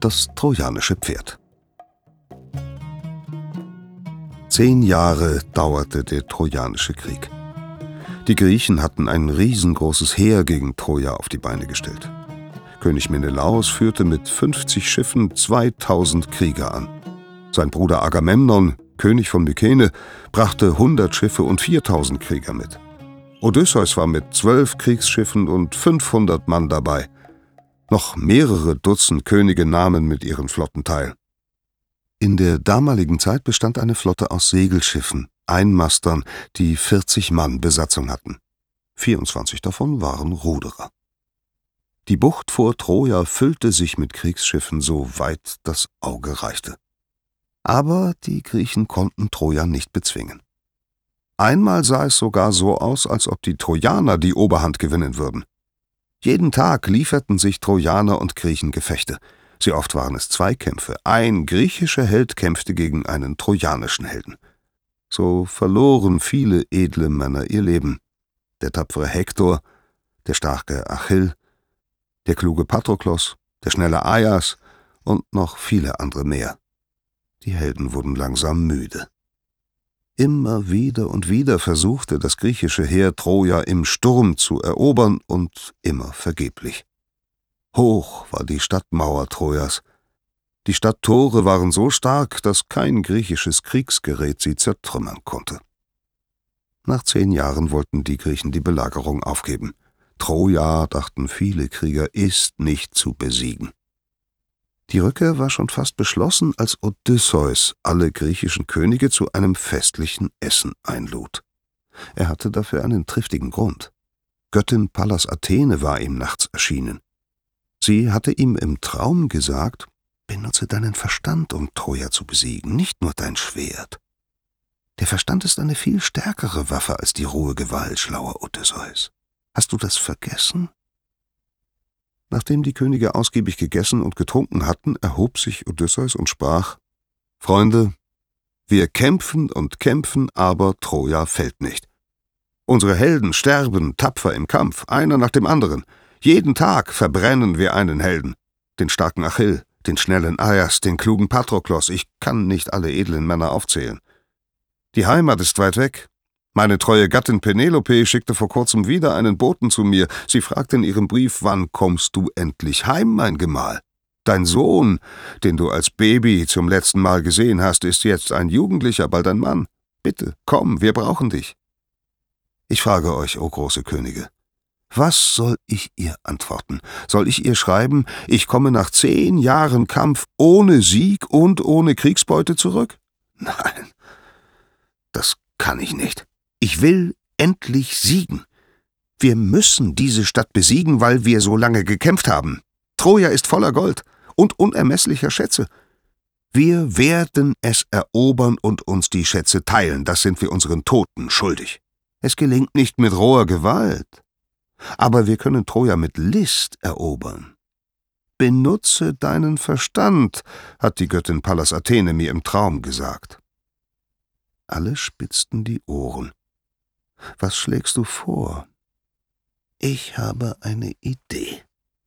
das trojanische Pferd. 10 Jahre dauerte der Trojanische Krieg. Die Griechen hatten ein riesengroßes Heer gegen Troja auf die Beine gestellt. König Menelaos führte mit 50 Schiffen 2000 Krieger an. Sein Bruder Agamemnon, König von Mykene, brachte 100 Schiffe und 4000 Krieger mit. Odysseus war mit 12 Kriegsschiffen und 500 Mann dabei. Noch mehrere Dutzend Könige nahmen mit ihren Flotten teil. In der damaligen Zeit bestand eine Flotte aus Segelschiffen, Einmastern, die 40 Mann Besatzung hatten. 24 davon waren Ruderer. Die Bucht vor Troja füllte sich mit Kriegsschiffen, so weit das Auge reichte. Aber die Griechen konnten Troja nicht bezwingen. Einmal sah es sogar so aus, als ob die Trojaner die Oberhand gewinnen würden. Jeden Tag lieferten sich Trojaner und Griechen Gefechte. Sehr oft waren es Zweikämpfe. Ein griechischer Held kämpfte gegen einen trojanischen Helden. So verloren viele edle Männer ihr Leben. Der tapfere Hektor, der starke Achill, der kluge Patroklos, der schnelle Ajas und noch viele andere mehr. Die Helden wurden langsam müde. Immer wieder und wieder versuchte das griechische Heer Troja im Sturm zu erobern und immer vergeblich. Hoch war die Stadtmauer Trojas. Die Stadttore waren so stark, dass kein griechisches Kriegsgerät sie zertrümmern konnte. Nach 10 Jahren wollten die Griechen die Belagerung aufgeben. Troja, dachten viele Krieger, ist nicht zu besiegen. Die Rückkehr war schon fast beschlossen, als Odysseus alle griechischen Könige zu einem festlichen Essen einlud. Er hatte dafür einen triftigen Grund. Göttin Pallas Athene war ihm nachts erschienen. Sie hatte ihm im Traum gesagt: Benutze deinen Verstand, um Troja zu besiegen, nicht nur dein Schwert. Der Verstand ist eine viel stärkere Waffe als die rohe Gewalt, schlauer Odysseus. Hast du das vergessen? Nachdem die Könige ausgiebig gegessen und getrunken hatten, erhob sich Odysseus und sprach: Freunde, wir kämpfen und kämpfen, aber Troja fällt nicht. Unsere Helden sterben tapfer im Kampf, einer nach dem anderen. Jeden Tag verbrennen wir einen Helden. Den starken Achill, den schnellen Ajas, den klugen Patroklos. Ich kann nicht alle edlen Männer aufzählen. Die Heimat ist weit weg. Meine treue Gattin Penelope schickte vor kurzem wieder einen Boten zu mir. Sie fragte in ihrem Brief: Wann kommst du endlich heim, mein Gemahl? Dein Sohn, den du als Baby zum letzten Mal gesehen hast, ist jetzt ein Jugendlicher, bald ein Mann. Bitte, komm, wir brauchen dich. Ich frage euch, o große Könige, was soll ich ihr antworten? Soll ich ihr schreiben, ich komme nach 10 Jahren Kampf ohne Sieg und ohne Kriegsbeute zurück? Nein, das kann ich nicht. Ich will endlich siegen. Wir müssen diese Stadt besiegen, weil wir so lange gekämpft haben. Troja ist voller Gold und unermesslicher Schätze. Wir werden es erobern und uns die Schätze teilen. Das sind wir unseren Toten schuldig. Es gelingt nicht mit roher Gewalt. Aber wir können Troja mit List erobern. Benutze deinen Verstand, hat die Göttin Pallas Athene mir im Traum gesagt. Alle spitzten die Ohren. Was schlägst du vor? Ich habe eine Idee.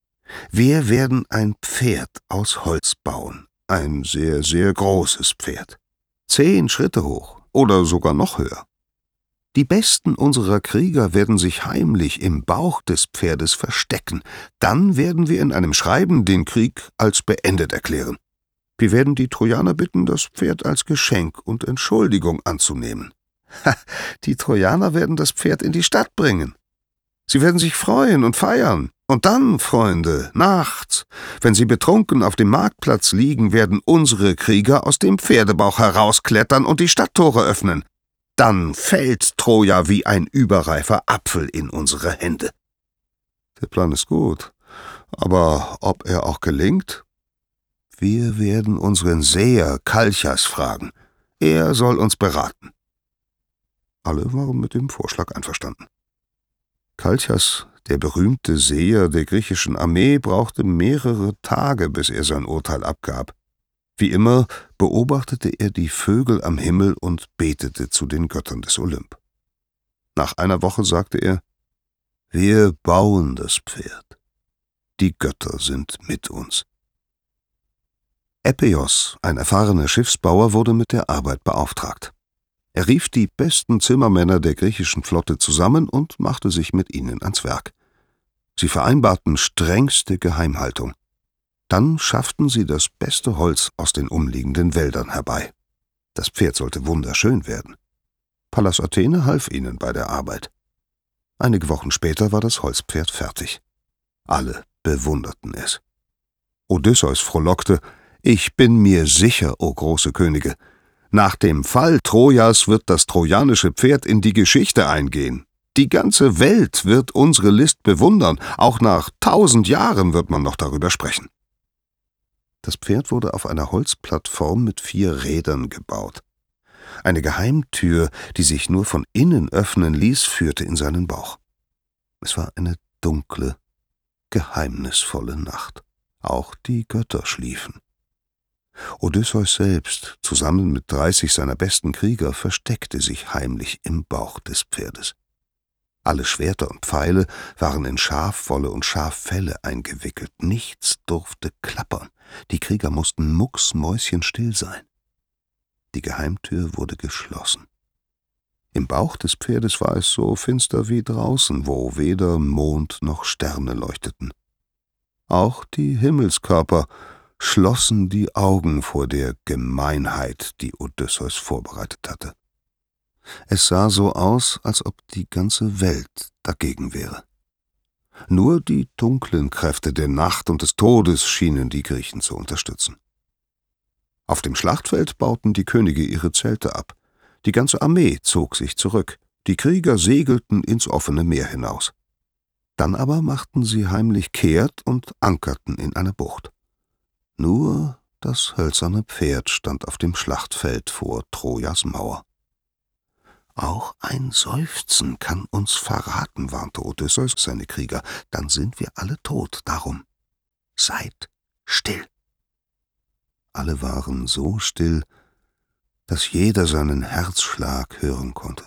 Wir werden ein Pferd aus Holz bauen. Ein sehr, sehr großes Pferd. 10 Schritte hoch oder sogar noch höher. Die Besten unserer Krieger werden sich heimlich im Bauch des Pferdes verstecken. Dann werden wir in einem Schreiben den Krieg als beendet erklären. Wir werden die Trojaner bitten, das Pferd als Geschenk und Entschuldigung anzunehmen. Die Trojaner werden das Pferd in die Stadt bringen. Sie werden sich freuen und feiern. Und dann, Freunde, nachts, wenn sie betrunken auf dem Marktplatz liegen, werden unsere Krieger aus dem Pferdebauch herausklettern und die Stadttore öffnen. Dann fällt Troja wie ein überreifer Apfel in unsere Hände. Der Plan ist gut, aber ob er auch gelingt? Wir werden unseren Seher Kalchas fragen. Er soll uns beraten. Alle waren mit dem Vorschlag einverstanden. Kalchas, der berühmte Seher der griechischen Armee, brauchte mehrere Tage, bis er sein Urteil abgab. Wie immer beobachtete er die Vögel am Himmel und betete zu den Göttern des Olymp. Nach einer Woche sagte er: Wir bauen das Pferd. Die Götter sind mit uns. Epeios, ein erfahrener Schiffsbauer, wurde mit der Arbeit beauftragt. Er rief die besten Zimmermänner der griechischen Flotte zusammen und machte sich mit ihnen ans Werk. Sie vereinbarten strengste Geheimhaltung. Dann schafften sie das beste Holz aus den umliegenden Wäldern herbei. Das Pferd sollte wunderschön werden. Pallas Athene half ihnen bei der Arbeit. Einige Wochen später war das Holzpferd fertig. Alle bewunderten es. Odysseus frohlockte: »Ich bin mir sicher, o große Könige, nach dem Fall Trojas wird das trojanische Pferd in die Geschichte eingehen. Die ganze Welt wird unsere List bewundern, auch nach 1000 Jahren wird man noch darüber sprechen.« Das Pferd wurde auf einer Holzplattform mit 4 Rädern gebaut. Eine Geheimtür, die sich nur von innen öffnen ließ, führte in seinen Bauch. Es war eine dunkle, geheimnisvolle Nacht. Auch die Götter schliefen. Odysseus selbst, zusammen mit 30 seiner besten Krieger, versteckte sich heimlich im Bauch des Pferdes. Alle Schwerter und Pfeile waren in Schafwolle und Schaffelle eingewickelt. Nichts durfte klappern. Die Krieger mussten mucksmäuschenstill sein. Die Geheimtür wurde geschlossen. Im Bauch des Pferdes war es so finster wie draußen, wo weder Mond noch Sterne leuchteten. Auch die Himmelskörper schlossen die Augen vor der Gemeinheit, die Odysseus vorbereitet hatte. Es sah so aus, als ob die ganze Welt dagegen wäre. Nur die dunklen Kräfte der Nacht und des Todes schienen die Griechen zu unterstützen. Auf dem Schlachtfeld bauten die Könige ihre Zelte ab. Die ganze Armee zog sich zurück. Die Krieger segelten ins offene Meer hinaus. Dann aber machten sie heimlich kehrt und ankerten in einer Bucht. Nur das hölzerne Pferd stand auf dem Schlachtfeld vor Trojas Mauer. »Auch ein Seufzen kann uns verraten«, warnte Odysseus seine Krieger. »Dann sind wir alle tot. Darum seid still.« Alle waren so still, dass jeder seinen Herzschlag hören konnte.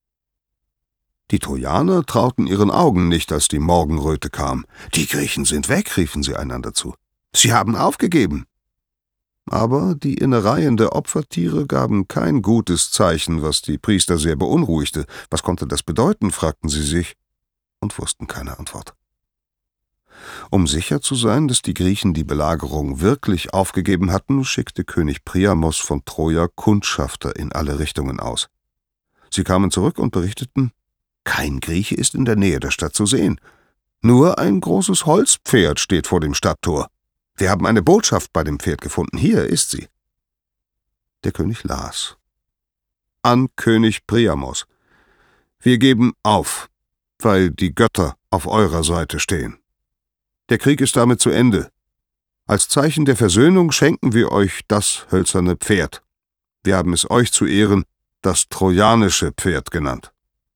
Die Trojaner trauten ihren Augen nicht, als die Morgenröte kam. »Die Griechen sind weg«, riefen sie einander zu. »Sie haben aufgegeben.« Aber die Innereien der Opfertiere gaben kein gutes Zeichen, was die Priester sehr beunruhigte. Was konnte das bedeuten, fragten sie sich und wussten keine Antwort. Um sicher zu sein, dass die Griechen die Belagerung wirklich aufgegeben hatten, schickte König Priamos von Troja Kundschafter in alle Richtungen aus. Sie kamen zurück und berichteten: »Kein Grieche ist in der Nähe der Stadt zu sehen. Nur ein großes Holzpferd steht vor dem Stadttor. Wir haben eine Botschaft bei dem Pferd gefunden. Hier ist sie.« Der König las: »An König Priamos: Wir geben auf, weil die Götter auf eurer Seite stehen. Der Krieg ist damit zu Ende. Als Zeichen der Versöhnung schenken wir euch das hölzerne Pferd. Wir haben es euch zu Ehren das trojanische Pferd genannt.«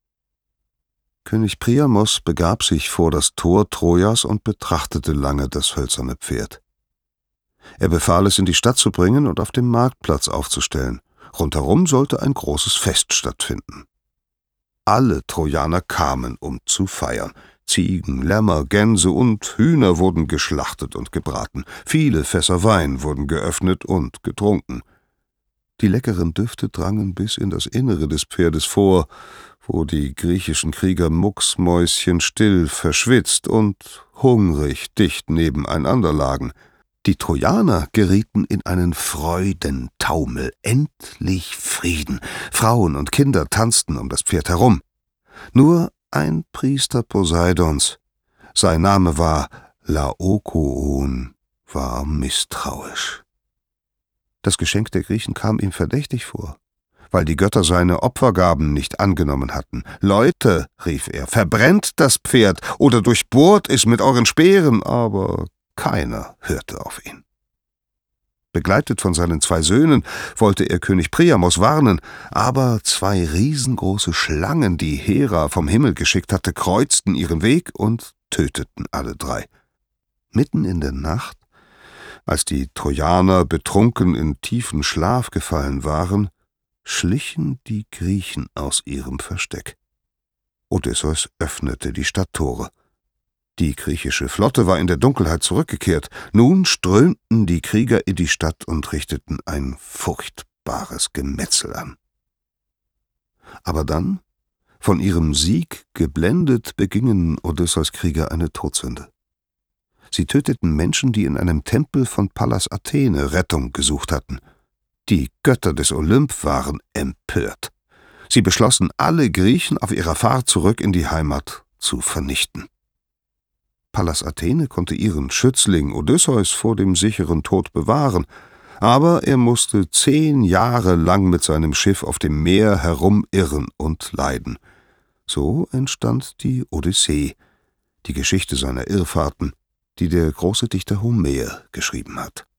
König Priamos begab sich vor das Tor Trojas und betrachtete lange das hölzerne Pferd. Er befahl es in die Stadt zu bringen und auf dem Marktplatz aufzustellen. Rundherum sollte ein großes Fest stattfinden. Alle Trojaner kamen, um zu feiern. Ziegen, Lämmer, Gänse und Hühner wurden geschlachtet und gebraten. Viele Fässer Wein wurden geöffnet und getrunken. Die leckeren Düfte drangen bis in das Innere des Pferdes vor, wo die griechischen Krieger mucksmäuschenstill, verschwitzt und hungrig dicht nebeneinander lagen. Die Trojaner gerieten in einen Freudentaumel. Endlich Frieden. Frauen und Kinder tanzten um das Pferd herum. Nur ein Priester Poseidons, sein Name war Laokoon, war misstrauisch. Das Geschenk der Griechen kam ihm verdächtig vor, weil die Götter seine Opfergaben nicht angenommen hatten. »Leute«, rief er, »verbrennt das Pferd oder durchbohrt es mit euren Speeren«, aber keiner hörte auf ihn. Begleitet von seinen 2 Söhnen wollte er König Priamos warnen, aber 2 riesengroße Schlangen, die Hera vom Himmel geschickt hatte, kreuzten ihren Weg und töteten alle 3. Mitten in der Nacht, als die Trojaner betrunken in tiefen Schlaf gefallen waren, schlichen die Griechen aus ihrem Versteck. Odysseus öffnete die Stadttore. Die griechische Flotte war in der Dunkelheit zurückgekehrt. Nun strömten die Krieger in die Stadt und richteten ein furchtbares Gemetzel an. Aber dann, von ihrem Sieg geblendet, begingen Odysseus Krieger eine Todsünde. Sie töteten Menschen, die in einem Tempel von Pallas Athene Rettung gesucht hatten. Die Götter des Olymp waren empört. Sie beschlossen, alle Griechen auf ihrer Fahrt zurück in die Heimat zu vernichten. Pallas Athene konnte ihren Schützling Odysseus vor dem sicheren Tod bewahren, aber er musste 10 Jahre lang mit seinem Schiff auf dem Meer herumirren und leiden. So entstand die Odyssee, die Geschichte seiner Irrfahrten, die der große Dichter Homer geschrieben hat.